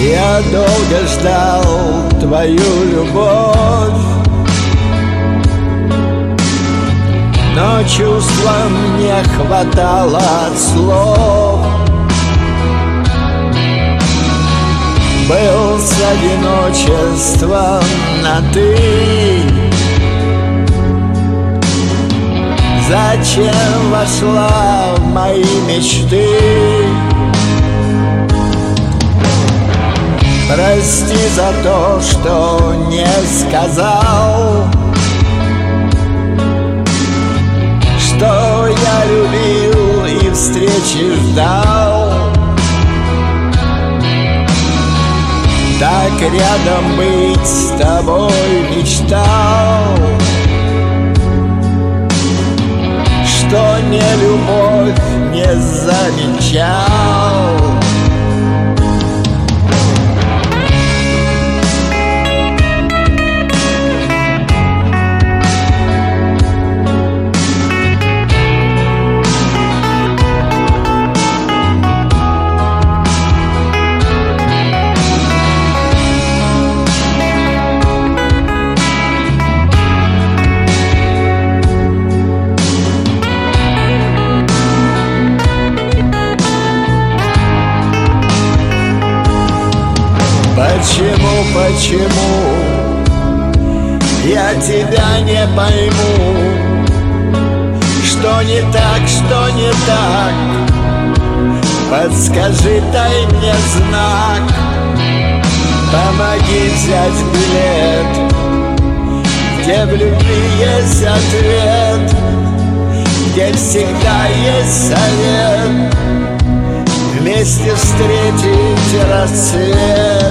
Я долго ждал твою любовь, но чувствам не хватало слов. Был с одиночеством на «ты». Зачем вошла в мои мечты? Прости за то, что не сказал, что я любил и встречи ждал. Так рядом быть с тобой мечтал, что не любовь не замечал. Почему я тебя не пойму? Что не так, что не так? Подскажи, дай мне знак. Помоги взять билет, где в любви есть ответ, где всегда есть совет, вместе встретить рассвет.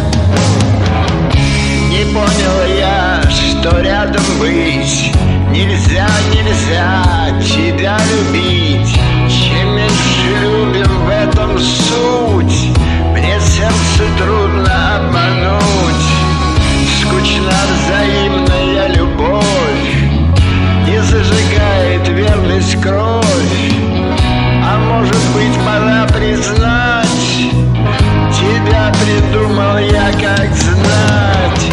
Не понял я, что рядом быть нельзя, нельзя тебя любить. Чем меньше любим, в этом суть. Мне сердце трудно обмануть. Скучна взаимная любовь, не зажигает верность кровь. А может быть, пора признать, тебя придумал я, как знать.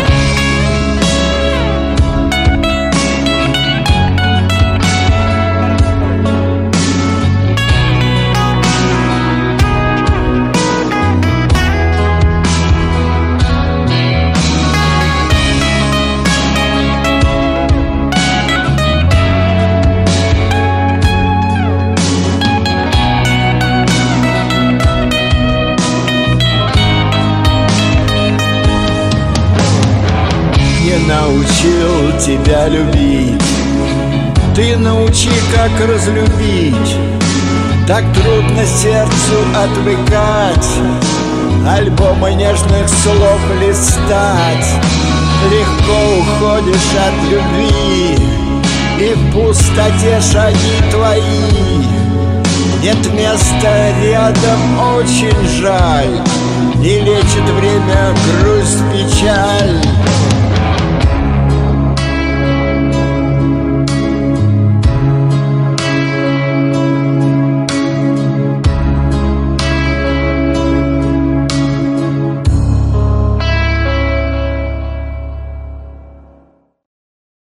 Научил тебя любить, ты научи, как разлюбить. Так трудно сердцу отвыкать, альбомы нежных слов листать. Легко уходишь от любви, и в пустоте шаги твои. Нет места рядом, очень жаль, и лечит время грусть, печаль.